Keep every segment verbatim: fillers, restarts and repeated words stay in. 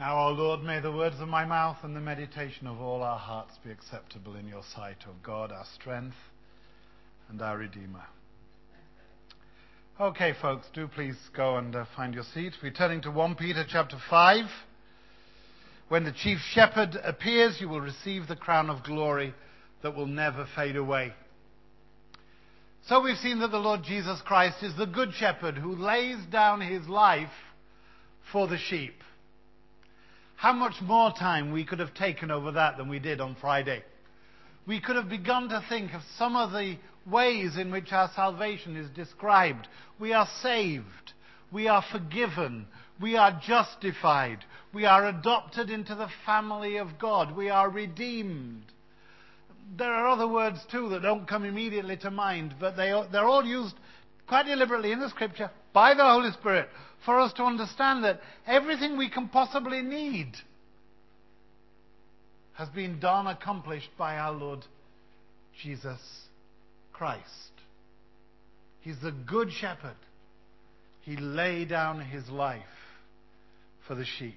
Now, O Lord, may the words of my mouth and the meditation of all our hearts be acceptable in your sight, O God, our strength and our Redeemer. Okay, folks, do please go and uh, find your seat. We're turning to First Peter chapter five. When the chief shepherd appears, you will receive the crown of glory that will never fade away. So we've seen that the Lord Jesus Christ is the good shepherd who lays down his life for the sheep. How much more time we could have taken over that than we did on Friday. We could have begun to think of some of the ways in which our salvation is described. We are saved. We are forgiven. We are justified. We are adopted into the family of God. We are redeemed. There are other words too that don't come immediately to mind, but they, they're all used quite deliberately in the Scripture by the Holy Spirit for us to understand that everything we can possibly need has been done, accomplished by our Lord Jesus Christ. He's the good shepherd. He laid down his life for the sheep.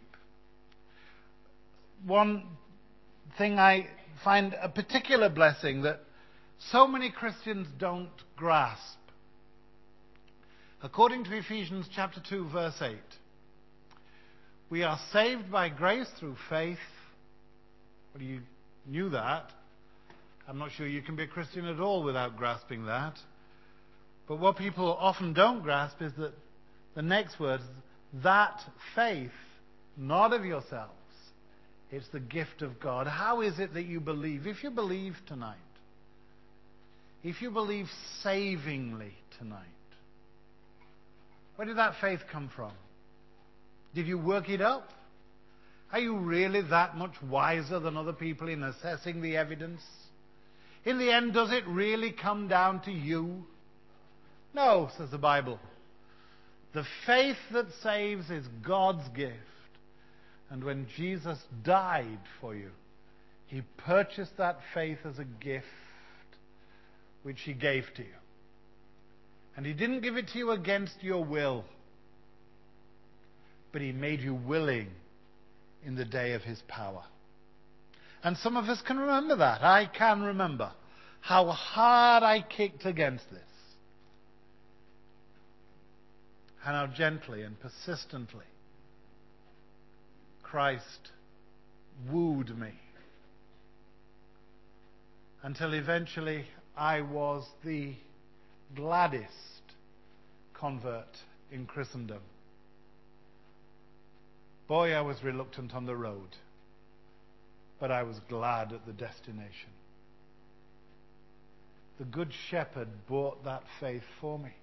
One thing I find a particular blessing that so many Christians don't grasp. According to Ephesians chapter two, verse eight, we are saved by grace through faith. Well, you knew that. I'm not sure you can be a Christian at all without grasping that. But what people often don't grasp is that the next word, that faith, not of yourselves. It's the gift of God. How is it that you believe? If you believe tonight, if you believe savingly tonight, where did that faith come from? Did you work it up? Are you really that much wiser than other people in assessing the evidence? In the end, does it really come down to you? No, says the Bible. The faith that saves is God's gift. And when Jesus died for you, he purchased that faith as a gift which he gave to you. And he didn't give it to you against your will, but he made you willing in the day of his power. And some of us can remember that. I can remember how hard I kicked against this. And how gently and persistently Christ wooed me. Until eventually I was the gladdest convert in Christendom. Boy, I was reluctant on the road, but I was glad at the destination. The Good Shepherd bought that faith for me.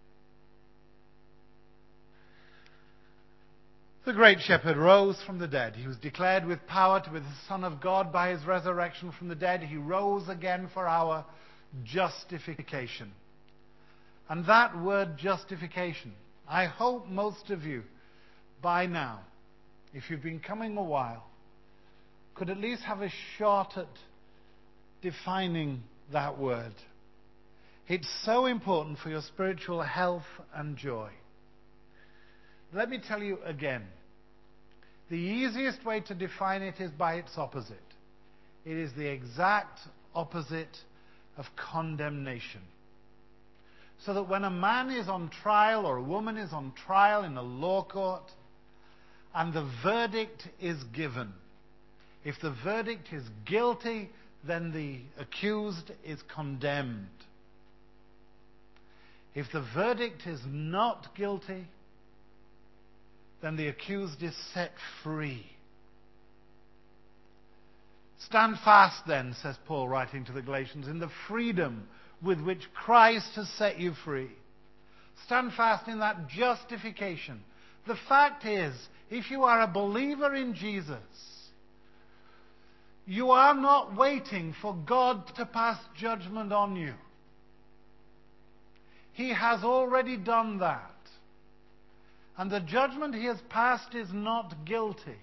The great shepherd rose from the dead. He was declared with power to be the Son of God by his resurrection from the dead. He rose again for our justification. And that word justification, I hope most of you by now, if you've been coming a while, could at least have a shot at defining that word. It's so important for your spiritual health and joy. Let me tell you again. The easiest way to define it is by its opposite. It is the exact opposite of condemnation. So that when a man is on trial or a woman is on trial in a law court and the verdict is given, if the verdict is guilty, then the accused is condemned. If the verdict is not guilty, then the accused is set free. Stand fast then, says Paul writing to the Galatians, in the freedom with which Christ has set you free. Stand fast in that justification. The fact is, if you are a believer in Jesus, you are not waiting for God to pass judgment on you. He has already done that. And the judgment he has passed is not guilty.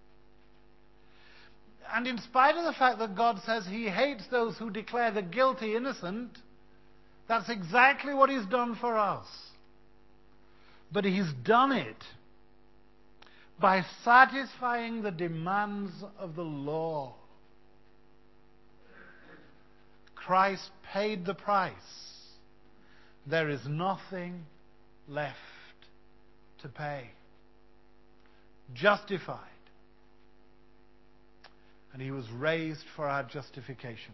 And in spite of the fact that God says he hates those who declare the guilty innocent, that's exactly what he's done for us. But he's done it by satisfying the demands of the law. Christ paid the price. There is nothing left to pay. Justified. And he was raised for our justification.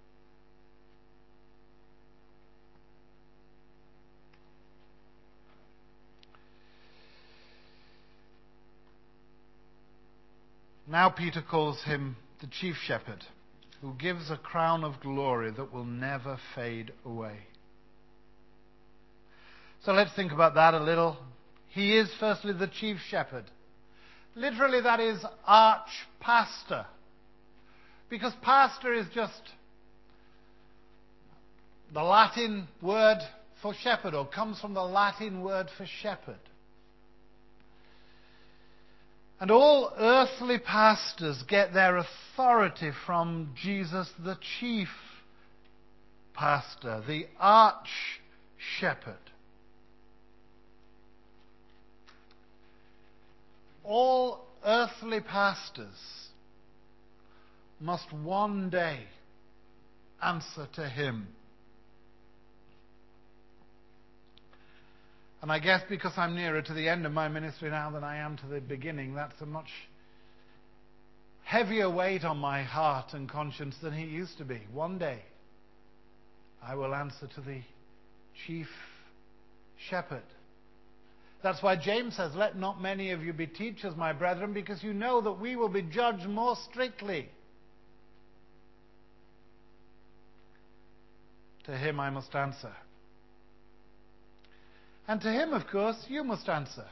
Now Peter calls him the chief shepherd, who gives a crown of glory that will never fade away. So let's think about that a little. He is firstly the chief shepherd. Literally that is arch-pastor. Because pastor is just the Latin word for shepherd, or comes from the Latin word for shepherd. And all earthly pastors get their authority from Jesus, the chief pastor, the arch-shepherd. All earthly pastors must one day answer to him. And I guess because I'm nearer to the end of my ministry now than I am to the beginning, that's a much heavier weight on my heart and conscience than it used to be. One day, I will answer to the chief shepherd. That's why James says, let not many of you be teachers, my brethren, because you know that we will be judged more strictly. To him I must answer. And to him, of course, you must answer.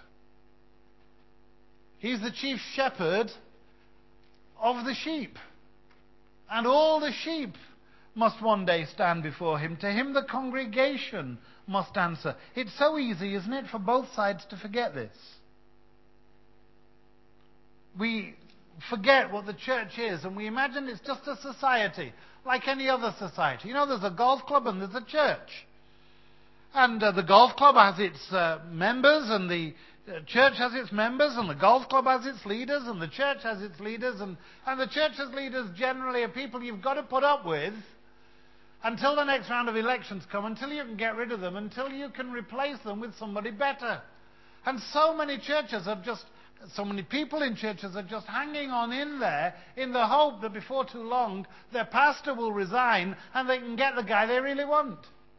He's the chief shepherd of the sheep. And all the sheep must one day stand before him. To him the congregation must answer. It's so easy, isn't it, for both sides to forget this. We forget what the church is, and we imagine it's just a society, like any other society. You know, there's a golf club and there's a church. And uh, the golf club has its uh, members, and the uh, church has its members, and the golf club has its leaders, and the church has its leaders, and, and the church's leaders generally are people you've got to put up with until the next round of elections come, until you can get rid of them, until you can replace them with somebody better. And so many churches are just, so many people in churches are just hanging on in there in the hope that before too long their pastor will resign and they can get the guy they really want.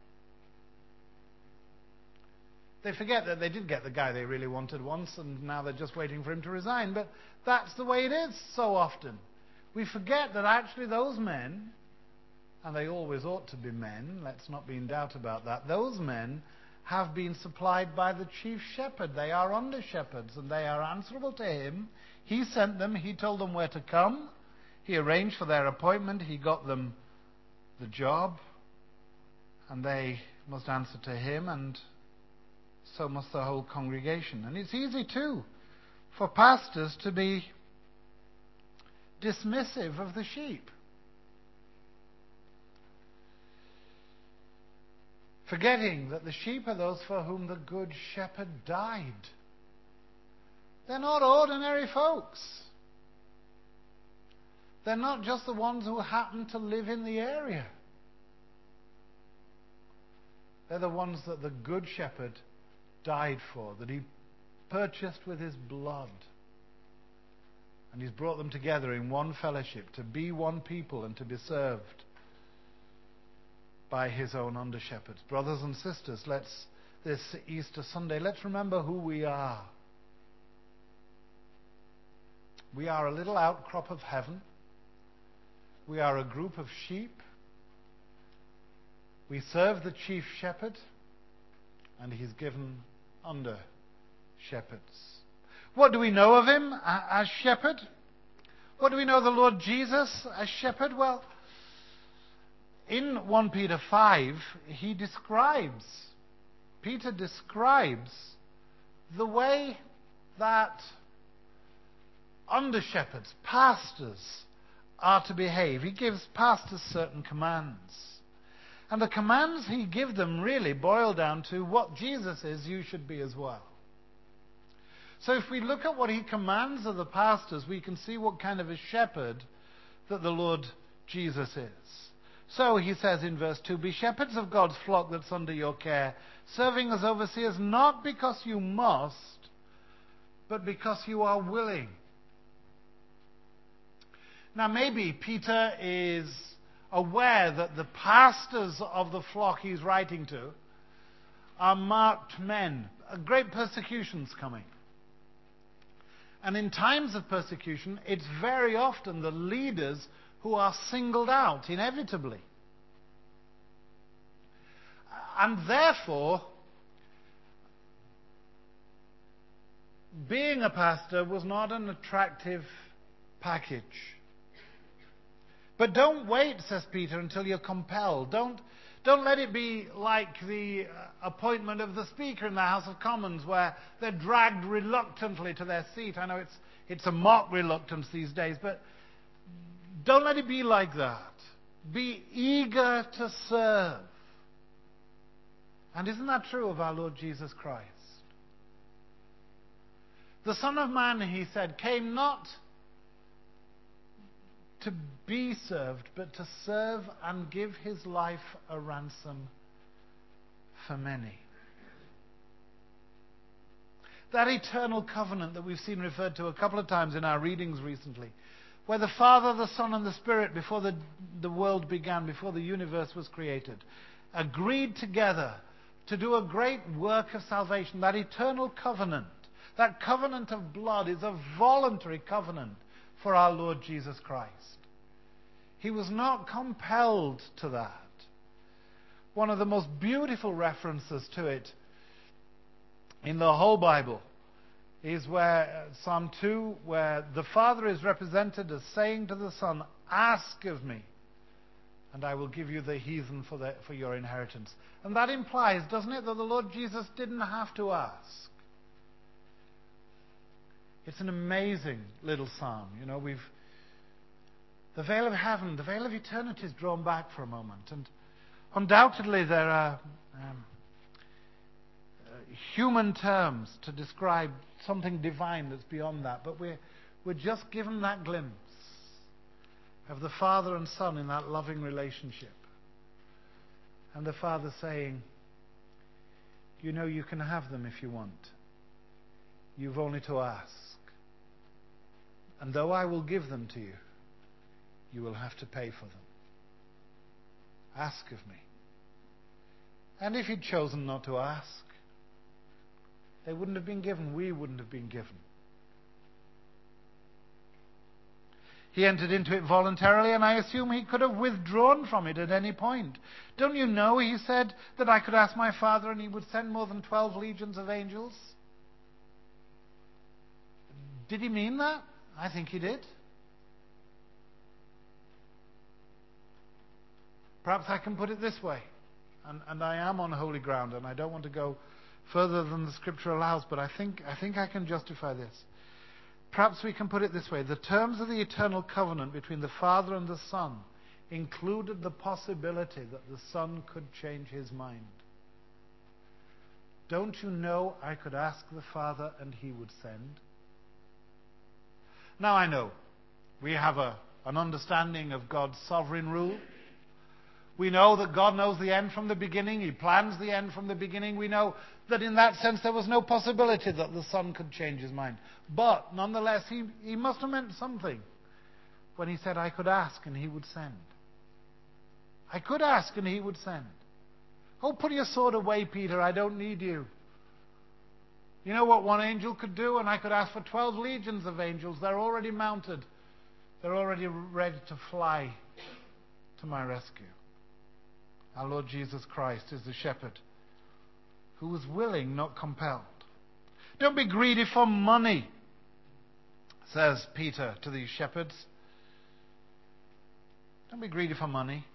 They forget that they did get the guy they really wanted once, and now they're just waiting for him to resign. But that's the way it is so often. We forget that actually those men, and they always ought to be men, let's not be in doubt about that, those men have been supplied by the chief shepherd. They are under shepherds, and they are answerable to him. He sent them, he told them where to come, he arranged for their appointment, he got them the job, and they must answer to him, and so must the whole congregation. And it's easy too for pastors to be dismissive of the sheep, forgetting that the sheep are those for whom the good shepherd died. They're not ordinary folks. They're not just the ones who happen to live in the area. They're the ones that the good shepherd died for, that he purchased with his blood. And he's brought them together in one fellowship to be one people and to be served by his own under-shepherds. Brothers and sisters, let's, this Easter Sunday, let's remember who we are. We are a little outcrop of heaven. We are a group of sheep. We serve the chief shepherd, and he's given under shepherds. What do we know of him as shepherd? What do we know of the Lord Jesus as shepherd? Well, in First Peter five, he describes, Peter describes the way that under shepherds, pastors, are to behave. He gives pastors certain commands. And the commands he gives them really boil down to what Jesus is, you should be as well. So if we look at what he commands of the pastors, we can see what kind of a shepherd that the Lord Jesus is. So he says in verse two, be shepherds of God's flock that's under your care, serving as overseers, not because you must, but because you are willing. Now maybe Peter is aware that the pastors of the flock he's writing to are marked men. A great persecution's coming. And in times of persecution, it's very often the leaders who are singled out, inevitably. And therefore, being a pastor was not an attractive package. But don't wait, says Peter, until you're compelled. Don't, don't let it be like the appointment of the Speaker in the House of Commons, where they're dragged reluctantly to their seat. I know it's, it's a mock reluctance these days, but don't let it be like that. Be eager to serve. And isn't that true of our Lord Jesus Christ? The Son of Man, he said, came not to be served, but to serve and give his life a ransom for many. That eternal covenant that we've seen referred to a couple of times in our readings recently, where the Father, the Son, and the Spirit, before the, the world began, before the universe was created, agreed together to do a great work of salvation. That eternal covenant, that covenant of blood, is a voluntary covenant for our Lord Jesus Christ. He was not compelled to that. One of the most beautiful references to it in the whole Bible is where Psalm two, where the Father is represented as saying to the Son, ask of me, and I will give you the heathen for, the, for your inheritance. And that implies, doesn't it, that the Lord Jesus didn't have to ask. It's an amazing little psalm. You know, we've the veil of heaven, the veil of eternity is drawn back for a moment. And undoubtedly there are um, uh, human terms to describe something divine that's beyond that. But we're, we're just given that glimpse of the Father and Son in that loving relationship. And the Father saying, you know you can have them if you want. You've only to ask. And though I will give them to you, you will have to pay for them. Ask of me. And if you'd chosen not to ask, they wouldn't have been given. We wouldn't have been given. He entered into it voluntarily, and I assume he could have withdrawn from it at any point. Don't you know, he said, that I could ask my Father and he would send more than twelve legions of angels? Did he mean that? I think he did. Perhaps I can put it this way, and, and I am on holy ground, and I don't want to go further than the Scripture allows, but I think, I think I can justify this. Perhaps we can put it this way. The terms of the eternal covenant between the Father and the Son included the possibility that the Son could change his mind. Don't you know I could ask the Father and he would send? Now I know we have a, an understanding of God's sovereign rule. We know that God knows the end from the beginning. He plans the end from the beginning. We know that in that sense there was no possibility that the Son could change his mind. But nonetheless, he, he must have meant something when he said, I could ask and he would send. I could ask and he would send. Oh, put your sword away, Peter. I don't need you. You know what one angel could do? And I could ask for twelve legions of angels. They're already mounted. They're already ready to fly to my rescue. Our Lord Jesus Christ is the shepherd who was willing, not compelled. Don't be greedy for money, says Peter to these shepherds. Don't be greedy for money.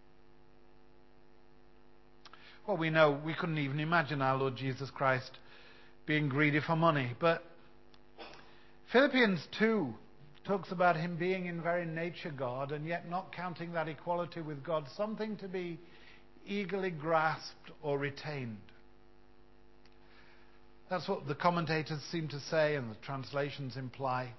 Well, we know we couldn't even imagine our Lord Jesus Christ being greedy for money. But Philippians two talks about him being in very nature God, and yet not counting that equality with God something to be eagerly grasped or retained. That's what the commentators seem to say and the translations imply.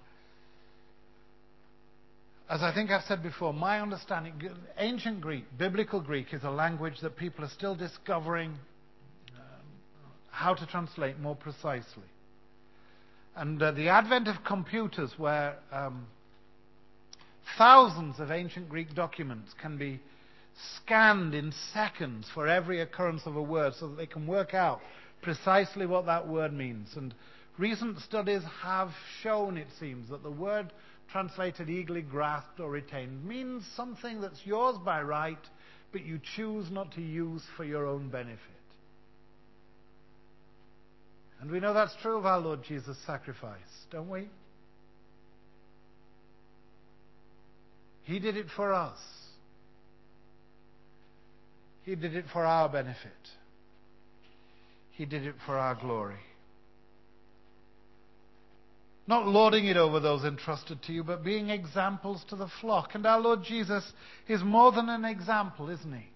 As I think I've said before, my understanding, ancient Greek, biblical Greek, is a language that people are still discovering um, how to translate more precisely. And uh, the advent of computers, where um, thousands of ancient Greek documents can be scanned in seconds for every occurrence of a word so that they can work out precisely what that word means. And recent studies have shown, it seems, that the word translated eagerly grasped or retained means something that's yours by right, but you choose not to use for your own benefit. And we know that's true of our Lord Jesus' sacrifice, don't we? He did it for us. He did it for our benefit. He did it for our glory. Not lording it over those entrusted to you, but being examples to the flock. And our Lord Jesus is more than an example, isn't he?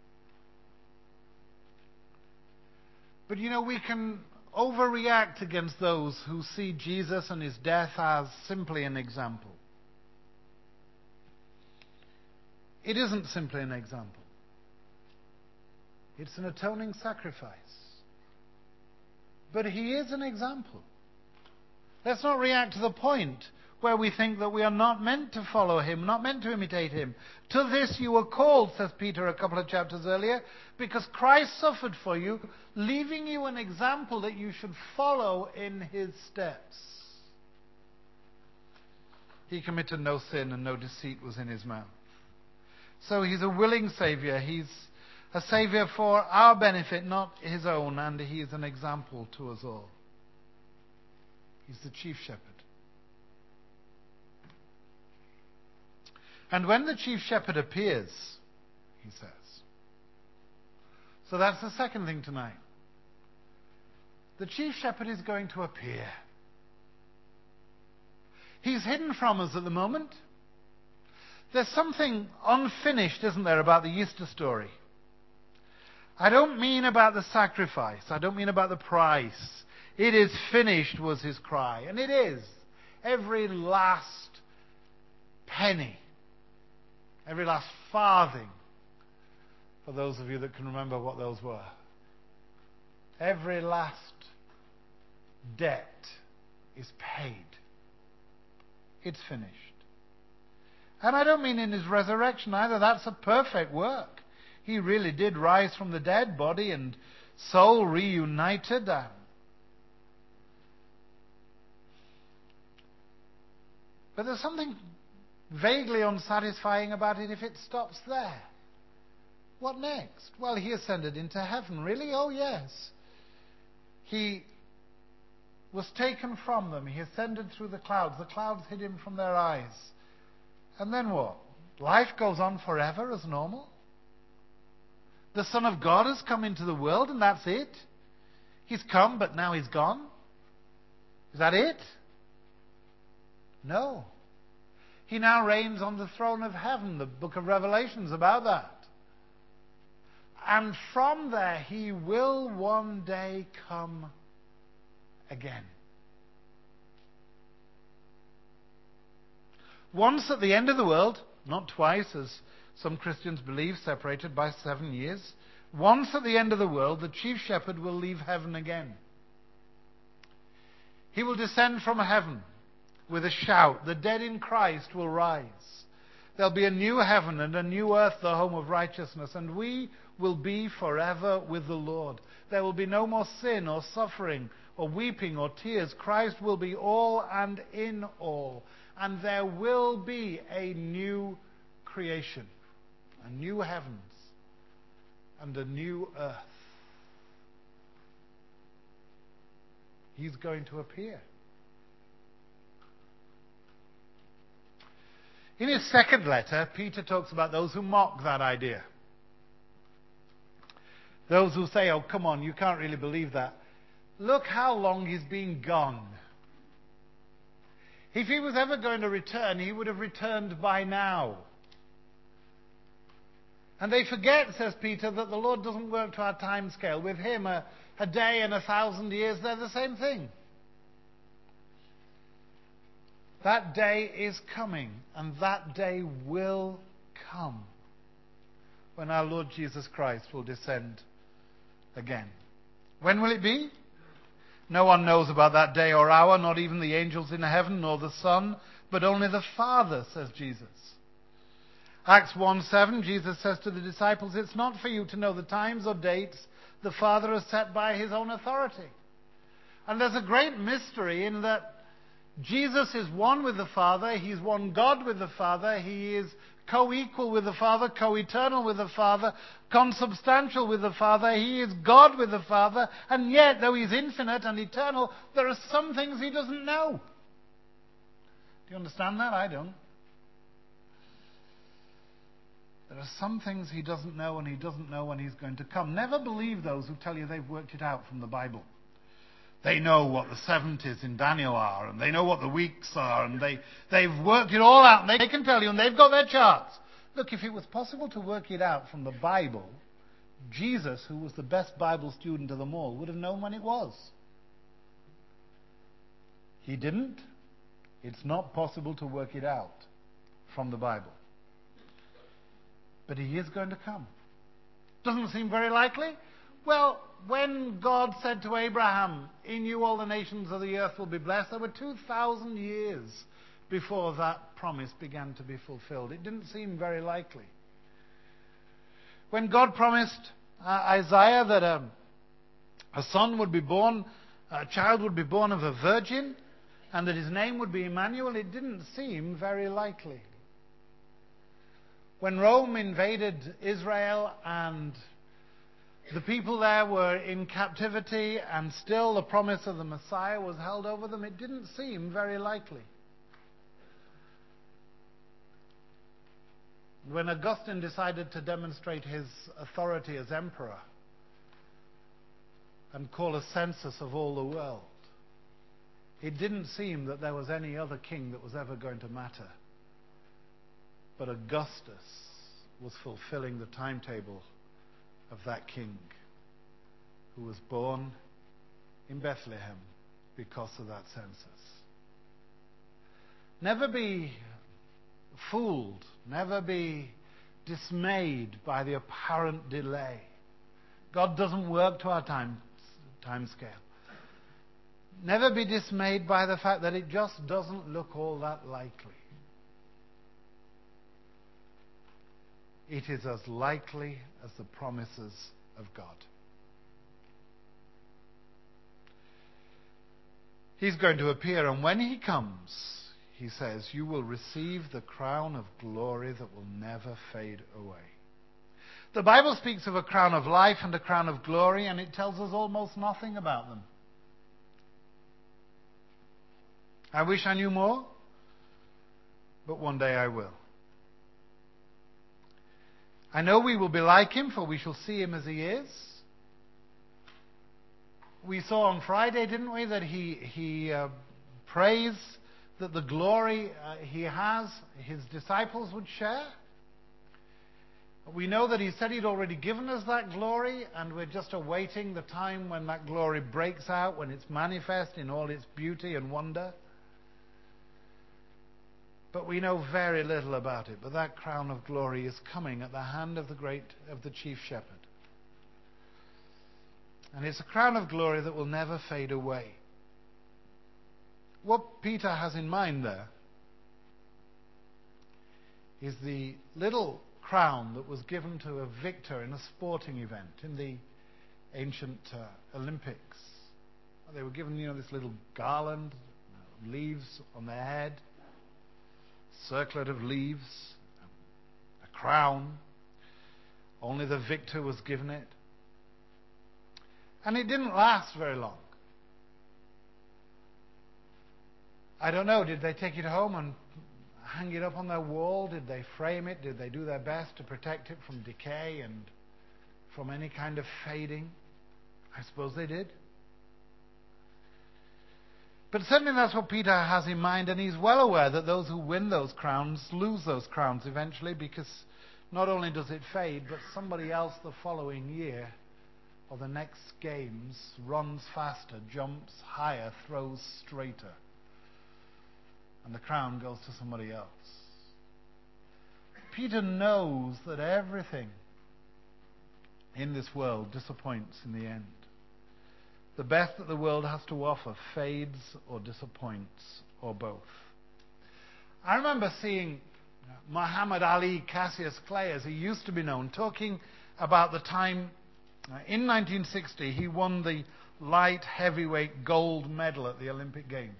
But you know, we can overreact against those who see Jesus and his death as simply an example. It isn't simply an example. It's an atoning sacrifice. But he is an example. Let's not react to the point where we think that we are not meant to follow him, not meant to imitate him. To this you were called, says Peter a couple of chapters earlier, because Christ suffered for you, leaving you an example that you should follow in his steps. He committed no sin and no deceit was in his mouth. So he's a willing Saviour. He's a Saviour for our benefit, not his own, and he is an example to us all. He's the chief shepherd. And when the chief shepherd appears, he says. So that's the second thing tonight. The chief shepherd is going to appear. He's hidden from us at the moment. There's something unfinished, isn't there, about the Easter story? I don't mean about the sacrifice. I don't mean about the price. It is finished was his cry. And it is. Every last penny. Every last farthing. For those of you that can remember what those were. Every last debt is paid. It's finished. And I don't mean in his resurrection either. That's a perfect work. He really did rise from the dead, body and soul reunited. And but there's something vaguely unsatisfying about it if it stops there. What next? Well, he ascended into heaven. Really? Oh, yes. He was taken from them. He ascended through the clouds. The clouds hid him from their eyes. And then what? Life goes on forever as normal? The Son of God has come into the world and that's it? He's come, but now he's gone? Is that it? No. He now reigns on the throne of heaven. The book of Revelation's about that. And from there he will one day come again. Once at the end of the world, not twice as some Christians believe, separated by seven years. Once at the end of the world, the chief shepherd will leave heaven again. He will descend from heaven with a shout. The dead in Christ will rise. There'll be a new heaven and a new earth, the home of righteousness, and we will be forever with the Lord. There will be no more sin or suffering or weeping or tears. Christ will be all and in all. And there will be a new creation, a new heavens and a new earth. He's going to appear. In his second letter, Peter talks about those who mock that idea. Those who say, oh, come on, you can't really believe that. Look how long he's been gone. If he was ever going to return, he would have returned by now. And they forget, says Peter, that the Lord doesn't work to our time scale. With him, a, a day and a thousand years, they're the same thing. That day is coming, and that day will come when our Lord Jesus Christ will descend again. When will it be? No one knows about that day or hour, not even the angels in heaven, nor the Son, but only the Father, says Jesus. Acts one seven, Jesus says to the disciples, it's not for you to know the times or dates the Father has set by his own authority. And there's a great mystery in that Jesus is one with the Father. He's one God with the Father. He is co-equal with the Father, co-eternal with the Father, consubstantial with the Father. He is God with the Father. And yet, though he's infinite and eternal, there are some things he doesn't know. Do you understand that? I don't. There are some things he doesn't know, and he doesn't know when he's going to come. Never believe those who tell you they've worked it out from the Bible. They know what the seventies in Daniel are, and they know what the weeks are, and they, they've worked it all out, and they can tell you, and they've got their charts. Look, if it was possible to work it out from the Bible, Jesus, who was the best Bible student of them all, would have known when it was. He didn't. It's not possible to work it out from the Bible. But he is going to come. Doesn't seem very likely? Well, when God said to Abraham, in you all the nations of the earth will be blessed, there were two thousand years before that promise began to be fulfilled. It didn't seem very likely. When God promised uh, Isaiah that a, a son would be born, a child would be born of a virgin, and that his name would be Emmanuel, it didn't seem very likely. When Rome invaded Israel and the people there were in captivity and still the promise of the Messiah was held over them, it didn't seem very likely. When Augustine decided to demonstrate his authority as emperor and call a census of all the world, it didn't seem that there was any other king that was ever going to matter. But Augustus was fulfilling the timetable of that king who was born in Bethlehem because of that census. Never be fooled, never be dismayed by the apparent delay. God doesn't work to our time, time scale. Never be dismayed by the fact that it just doesn't look all that likely. It is as likely as the promises of God. He's going to appear, and when he comes, he says, you will receive the crown of glory that will never fade away. The Bible speaks of a crown of life and a crown of glory, and it tells us almost nothing about them. I wish I knew more, but one day I will. I know we will be like him, for we shall see him as he is. We saw on Friday, didn't we, that he, he uh, prays that the glory uh, he has, his disciples would share. We know that he said he'd already given us that glory, and we're just awaiting the time when that glory breaks out, when it's manifest in all its beauty and wonder. But we know very little about it. But that crown of glory is coming at the hand of the great, of the chief shepherd. And it's a crown of glory that will never fade away. What Peter has in mind there is the little crown that was given to a victor in a sporting event in the ancient uh, Olympics. They were given, you know, this little garland, leaves on their head, circlet of leaves, a crown. Only the victor was given it. And it didn't last very long. I don't know, did they take it home and hang it up on their wall? Did they frame it? Did they do their best to protect it from decay and from any kind of fading? I suppose they did. But certainly that's what Peter has in mind, and he's well aware that those who win those crowns lose those crowns eventually, because not only does it fade, but somebody else the following year or the next games runs faster, jumps higher, throws straighter. And the crown goes to somebody else. Peter knows that everything in this world disappoints in the end. The best that the world has to offer fades or disappoints, or both. I remember seeing Muhammad Ali Cassius Clay, as he used to be known, talking about the time uh, in nineteen sixty he won the light heavyweight gold medal at the Olympic Games.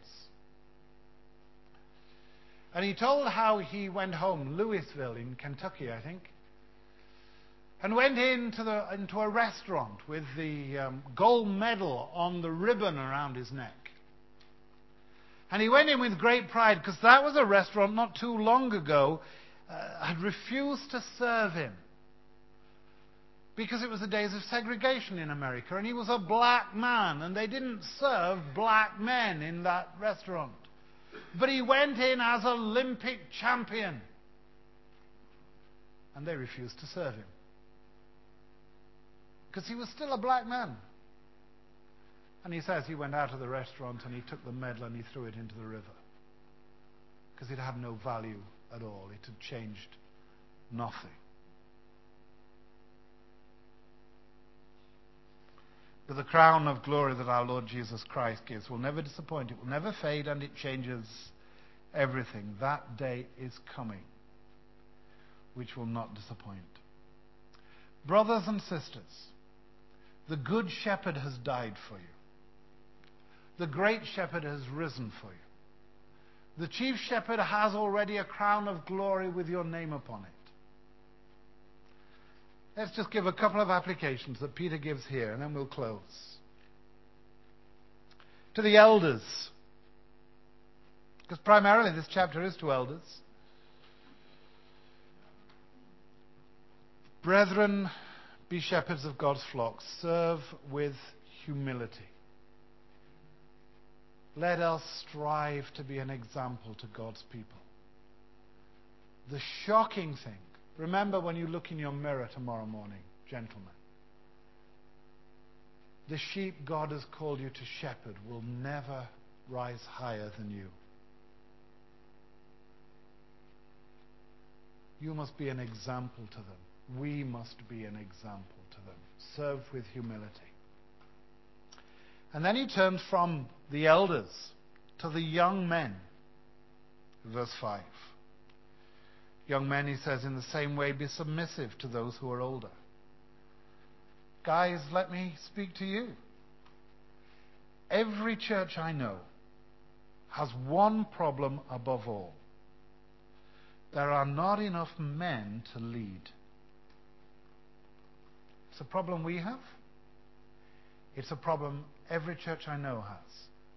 And he told how he went home, Louisville in Kentucky, I think, and went into, the, into a restaurant with the um, gold medal on the ribbon around his neck. And he went in with great pride, because that was a restaurant not too long ago uh, had refused to serve him, because it was the days of segregation in America, and he was a black man, and they didn't serve black men in that restaurant. But he went in as Olympic champion, and they refused to serve him, because he was still a black man. And he says he went out of the restaurant and he took the medal and he threw it into the river, because it had no value at all. It had changed nothing. But the crown of glory that our Lord Jesus Christ gives will never disappoint. It will never fade, and it changes everything. That day is coming, which will not disappoint. Brothers and sisters, the good shepherd has died for you. The great shepherd has risen for you. The chief shepherd has already a crown of glory with your name upon it. Let's just give a couple of applications that Peter gives here, and then we'll close. To the elders, because primarily this chapter is to elders. Brethren, be shepherds of God's flock. Serve with humility. Let us strive to be an example to God's people. The shocking thing, remember when you look in your mirror tomorrow morning, gentlemen, the sheep God has called you to shepherd will never rise higher than you. You must be an example to them. We must be an example to them. Serve with humility. And then he turns from the elders to the young men. Verse five. Young men, he says, in the same way, be submissive to those who are older. Guys, let me speak to you. Every church I know has one problem above all. There are not enough men to lead. It's a problem we have. It's a problem every church I know has.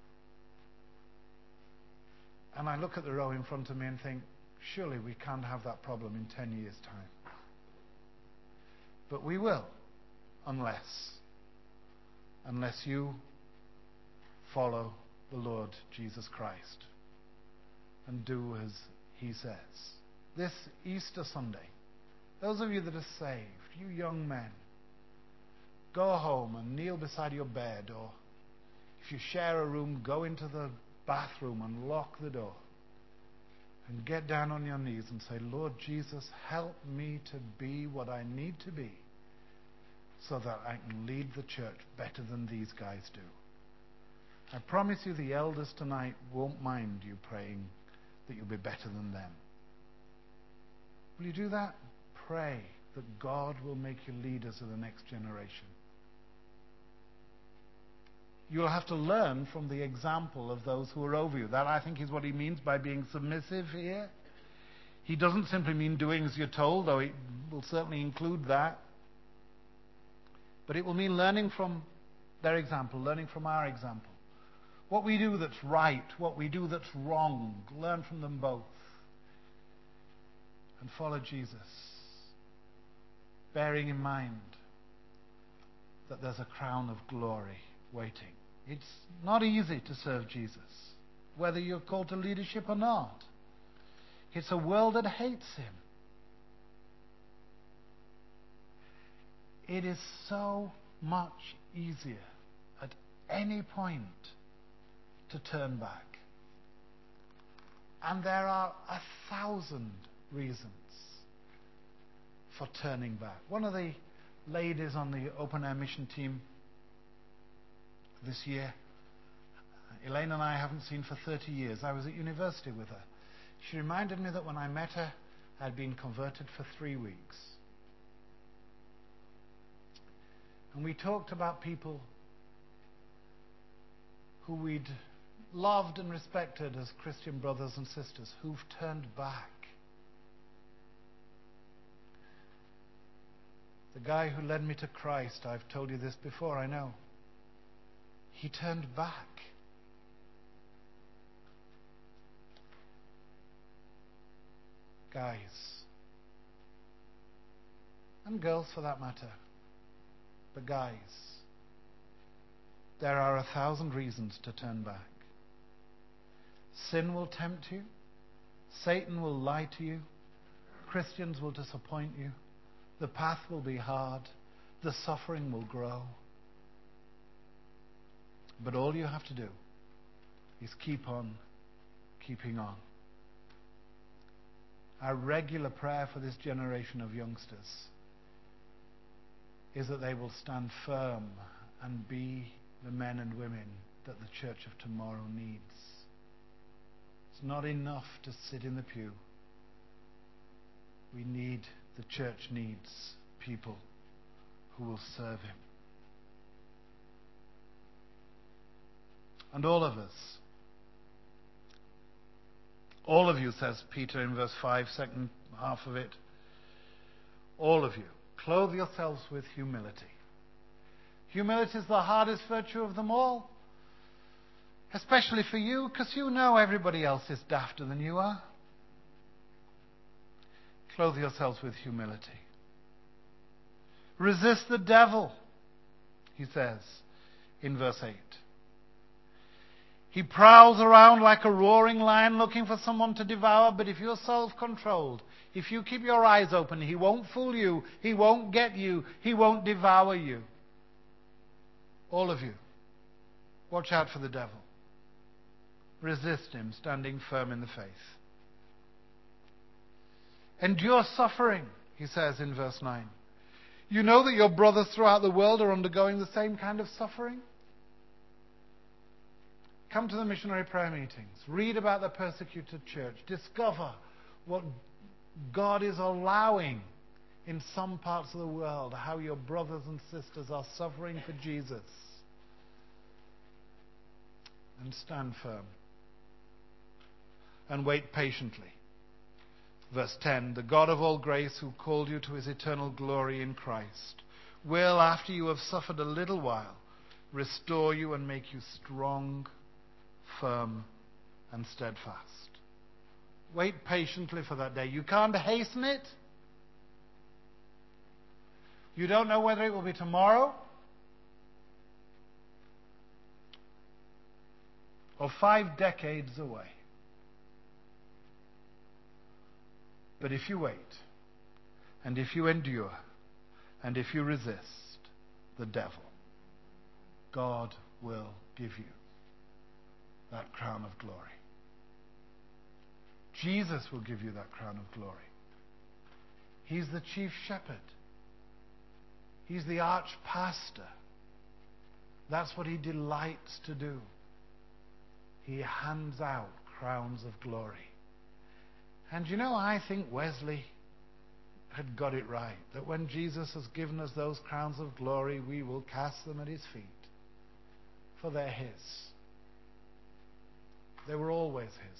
And I look at the row in front of me and think, surely we can't have that problem in ten years' time. But we will, unless, unless you follow the Lord Jesus Christ and do as he says. This Easter Sunday, those of you that are saved, you young men, go home and kneel beside your bed, or if you share a room, go into the bathroom and lock the door and get down on your knees and say, Lord Jesus, help me to be what I need to be so that I can lead the church better than these guys do. I promise you the elders tonight won't mind you praying that you'll be better than them. Will you do that? Pray that God will make you leaders of the next generation. You'll have to learn from the example of those who are over you. That, I think, is what he means by being submissive here. He doesn't simply mean doing as you're told, though it will certainly include that. But it will mean learning from their example, learning from our example. What we do that's right, what we do that's wrong, learn from them both. And follow Jesus, bearing in mind that there's a crown of glory waiting. It's not easy to serve Jesus, whether you're called to leadership or not. It's a world that hates him. It is so much easier at any point to turn back. And there are a thousand reasons for turning back. One of the ladies on the open air mission team this year, Elaine and I haven't seen for thirty years. I was at university with her. She reminded me that when I met her, I'd been converted for three weeks. And we talked about people who we'd loved and respected as Christian brothers and sisters who've turned back. The guy who led me to Christ, I've told you this before, I know. He turned back. Guys, and girls for that matter, but guys, there are a thousand reasons to turn back. Sin will tempt you. Satan will lie to you. Christians will disappoint you. The path will be hard. The suffering will grow. But all you have to do is keep on keeping on. Our regular prayer for this generation of youngsters is that they will stand firm and be the men and women that the church of tomorrow needs. It's not enough to sit in the pew. We need, the church needs people who will serve him. And all of us, all of you, says Peter in verse five, second half of it, all of you, clothe yourselves with humility. Humility is the hardest virtue of them all. Especially for you, because you know everybody else is dafter than you are. Clothe yourselves with humility. Resist the devil, he says in verse eight. He prowls around like a roaring lion looking for someone to devour, but if you're self-controlled, if you keep your eyes open, he won't fool you, he won't get you, he won't devour you. All of you, watch out for the devil. Resist him, standing firm in the faith. Endure suffering, he says in verse nine. You know that your brothers throughout the world are undergoing the same kind of suffering? Come to the missionary prayer meetings. Read about the persecuted church. Discover what God is allowing in some parts of the world, how your brothers and sisters are suffering for Jesus. And stand firm. And wait patiently. Verse ten, the God of all grace who called you to his eternal glory in Christ will, after you have suffered a little while, restore you and make you strong, firm, and steadfast. Wait patiently for that day. You can't hasten it. You don't know whether it will be tomorrow or five decades away. But if you wait, and if you endure, and if you resist the devil, God will give you that crown of glory. Jesus will give you that crown of glory. He's the chief shepherd. He's the arch pastor. That's what he delights to do. He hands out crowns of glory. And you know, I think Wesley had got it right, that when Jesus has given us those crowns of glory, we will cast them at his feet, for they're his. They were always his.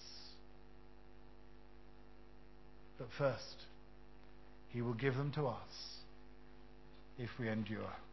But first, he will give them to us if we endure.